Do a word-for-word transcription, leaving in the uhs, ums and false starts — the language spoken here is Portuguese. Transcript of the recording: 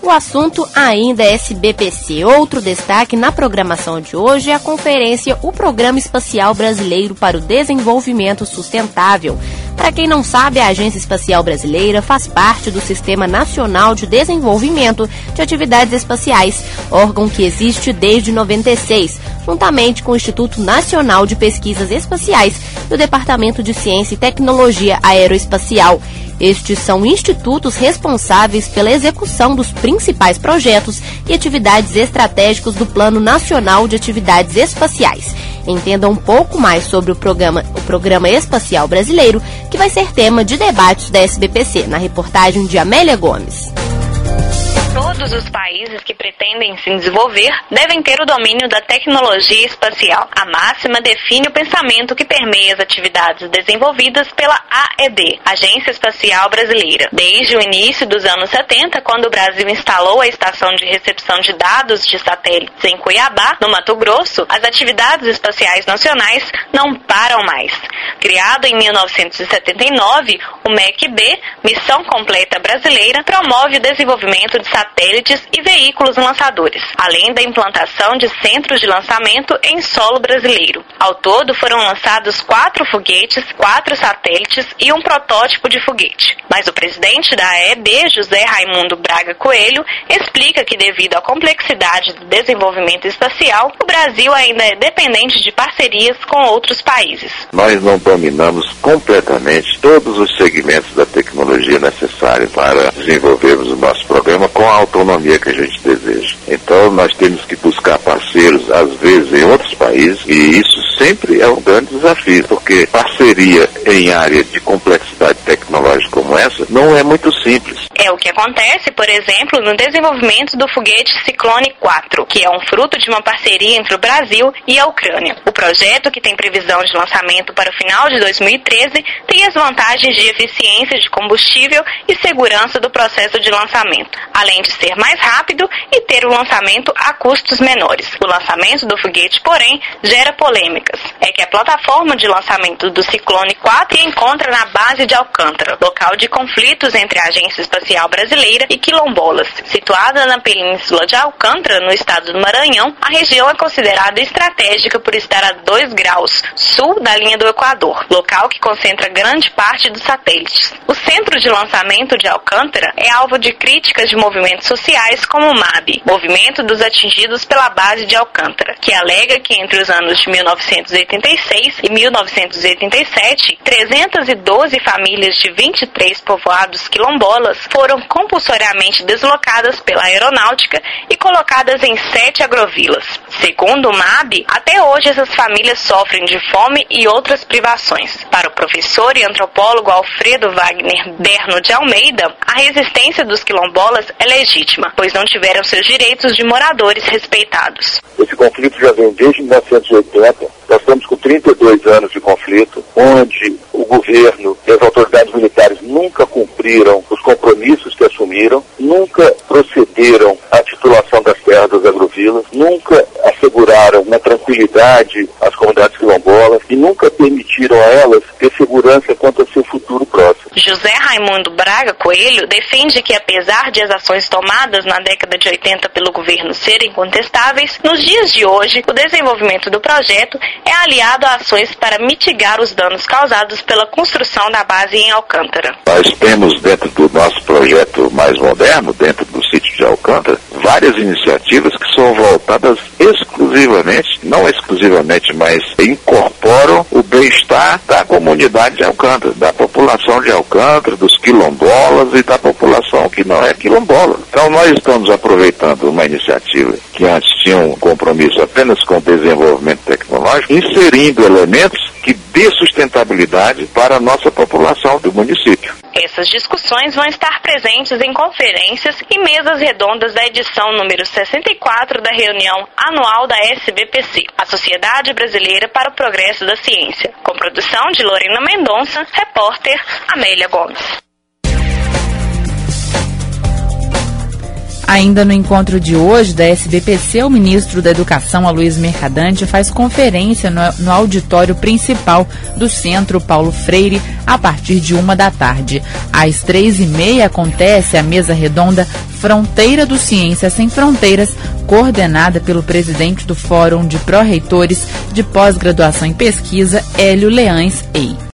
O assunto ainda é S B P C. Outro destaque na programação de hoje é a conferência O Programa Espacial Brasileiro para o Desenvolvimento Sustentável. Para quem não sabe, a Agência Espacial Brasileira faz parte do Sistema Nacional de Desenvolvimento de Atividades Espaciais, órgão que existe desde noventa e seis, juntamente com o Instituto Nacional de Pesquisas Espaciais e o Departamento de Ciência e Tecnologia Aeroespacial. Estes são institutos responsáveis pela execução dos principais projetos e atividades estratégicos do Plano Nacional de Atividades Espaciais. Entenda um pouco mais sobre o programa, o Programa Espacial Brasileiro, que vai ser tema de debates da S B P C, na reportagem de Amélia Gomes. Todos os países que pretendem se desenvolver devem ter o domínio da tecnologia espacial. A máxima define o pensamento que permeia as atividades desenvolvidas pela A E D, Agência Espacial Brasileira. Desde o início dos anos setenta, quando o Brasil instalou a Estação de Recepção de Dados de Satélites em Cuiabá, no Mato Grosso, as atividades espaciais nacionais não param mais. Criado em mil novecentos e setenta e nove, o M E C B, Missão Completa Brasileira, promove o desenvolvimento de satélites e veículos lançadores, além da implantação de centros de lançamento em solo brasileiro. Ao todo, foram lançados quatro foguetes, quatro satélites e um protótipo de foguete. Mas o presidente da A E B, José Raimundo Braga Coelho, explica que devido à complexidade do desenvolvimento espacial, o Brasil ainda é dependente de parcerias com outros países. Nós não dominamos completamente todos os segmentos da tecnologia necessária para desenvolvermos o nosso programa com a autonomia que a gente deseja. Então nós temos que buscar parceiros, às vezes em outros países, e isso sempre é um grande desafio, porque parceria em área de complexidade tecnológica como essa não é muito simples. É o que acontece, por exemplo, no desenvolvimento do foguete Ciclone quatro, que é um fruto de uma parceria entre o Brasil e a Ucrânia. O projeto, que tem previsão de lançamento para o final de dois mil e treze, tem as vantagens de eficiência de combustível e segurança do processo de lançamento, além de ser mais rápido e ter o lançamento a custos menores. O lançamento do foguete, porém, gera polêmicas. É que a plataforma de lançamento do Ciclone quatro se encontra na base de Alcântara, local de conflitos entre a Agência Espacial Brasileira e quilombolas. Situada na península de Alcântara, no estado do Maranhão, a região é considerada estratégica por estar a dois graus sul da linha do Equador, local que concentra grande parte dos satélites. O centro de lançamento de Alcântara é alvo de críticas de movimentos sociais como o M A B, Movimento dos Atingidos pela Base de Alcântara, que alega que entre os anos de mil novecentos e oitenta e seis e mil novecentos e oitenta e sete, trezentas e doze famílias de vinte e três povoados quilombolas foram compulsoriamente deslocadas pela aeronáutica e colocadas em sete agrovilas. Segundo o M A B, até hoje essas famílias sofrem de fome e outras privações. Para o professor e antropólogo Alfredo Wagner Berno de Almeida, a resistência dos quilombolas é legítima, pois não tiveram seus direitos de moradores respeitados. Esse conflito já vem desde mil novecentos e oitenta, nós estamos com trinta e dois anos de conflito, onde o governo e as autoridades militares nunca cumpriram os compromissos que assumiram, nunca procederam à titulação das terras das agrovilas, nunca asseguraram uma tranquilidade às comunidades quilombolas e nunca permitiram a elas ter segurança quanto ao seu futuro próximo. José Raimundo Braga Coelho defende que, apesar de as ações tomadas na década de oitenta pelo governo serem contestáveis, nos dias de hoje, o desenvolvimento do projeto é aliado a ações para mitigar os danos causados pela construção da base em Alcântara. Nós temos dentro do nosso projeto mais moderno, dentro do sítio de Alcântara, várias iniciativas que são voltadas exclusivamente, não exclusivamente, mas incorporam o bem-estar da comunidade de Alcântara, da população de Alcântara, dos quilombolas e da população que não é quilombola. Então nós estamos aproveitando uma iniciativa que antes tinha um compromisso apenas com o desenvolvimento tecnológico, inserindo elementos que dê sustentabilidade para a nossa população do município. Essas discussões vão estar presentes em conferências e mesas redondas da edição número sessenta e quatro da reunião anual da S B P C, a Sociedade Brasileira para o Progresso da Ciência, com produção de Lorena Mendonça, repórter Amélia Gomes. Ainda no encontro de hoje da S B P C, o ministro da Educação, Aloysio Mercadante, faz conferência no, no auditório principal do Centro Paulo Freire a partir de uma da tarde. Às três e meia acontece a mesa redonda Fronteira do Ciência Sem Fronteiras, coordenada pelo presidente do Fórum de Pró-Reitores de Pós-Graduação em Pesquisa, Hélio Leães Ei.